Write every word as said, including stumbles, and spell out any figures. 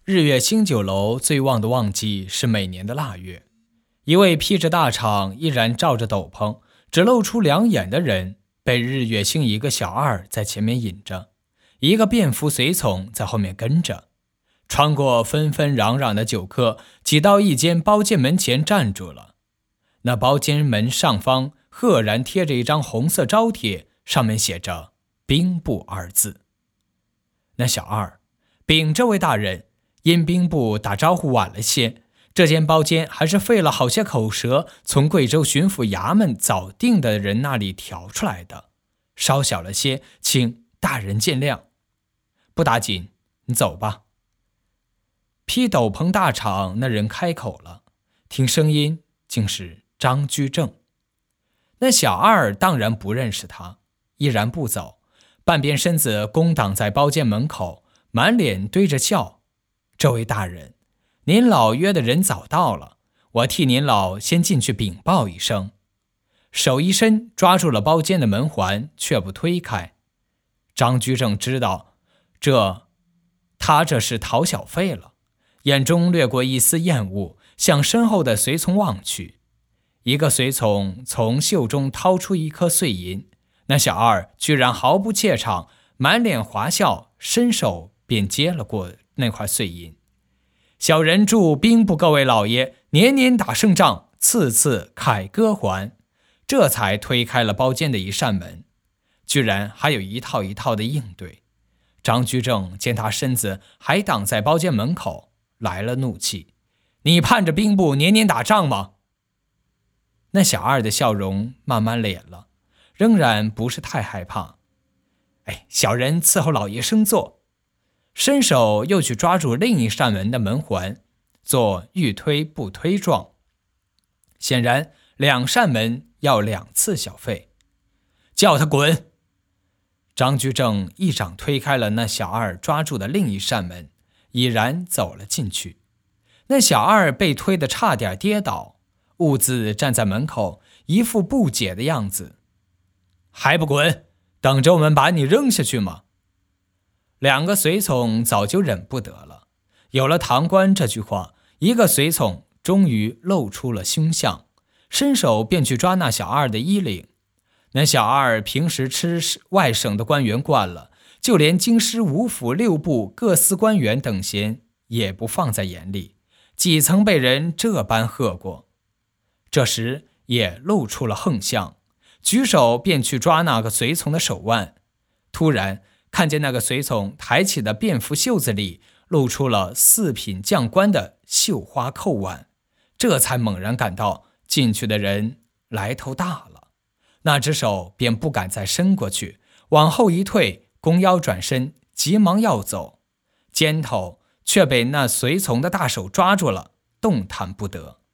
日月星酒楼最旺的旺季是每年的腊月，一位披着大氅依然罩着斗篷只露出两眼的人被日月星一个小二在前面引着，一个便服随从在后面跟着，穿过纷纷攘攘的酒客，挤到一间包间门前站住了。那包间门上方赫然贴着一张红色招贴，上面写着兵部二字。那小二禀这位大人，因兵部打招呼晚了些，这间包间还是费了好些口舌从贵州巡抚衙门早定的人那里调出来的，稍小了些，请大人见谅。不打紧，你走吧。披斗篷大氅那人开口了，听声音竟是张居正。那小二当然不认识他，依然不走，半边身子弓挡在包间门口，满脸堆着笑。这位大人，您老约的人早到了，我替您老先进去禀报一声。手一伸抓住了包间的门环，却不推开。张居正知道这他这是讨小费了，眼中掠过一丝厌恶，向身后的随从望去。一个随从从袖中掏出一颗碎银，那小二居然毫不怯场，满脸华笑，伸手便接了过那块碎银。小人祝兵部各位老爷年年打胜仗，次次凯歌还。这才推开了包间的一扇门，居然还有一套一套的应对。张居正见他身子还挡在包间门口，来了怒气：你盼着兵部年年打仗吗？那小二的笑容慢慢敛了，仍然不是太害怕。哎，小人伺候老爷升座。伸手又去抓住另一扇门的门环，做欲推不推状。显然两扇门要两次小费。叫他滚！张居正一掌推开了那小二抓住的另一扇门，已然走了进去。那小二被推得差点跌倒，兀自站在门口，一副不解的样子。还不滚？等着我们把你扔下去吗？两个随从早就忍不得了，有了堂官这句话，一个随从终于露出了凶相，伸手便去抓那小二的衣领。那小二平时吃外省的官员惯了，就连京师五府六部各司官员等闲也不放在眼里，几曾被人这般喝过。这时也露出了横相，举手便去抓那个随从的手腕。突然看见那个随从抬起的便服袖子里露出了四品将官的绣花扣腕，这才猛然感到进去的人来头大了，那只手便不敢再伸过去，往后一退，弓腰转身，急忙要走，肩头却被那随从的大手抓住了，动弹不得。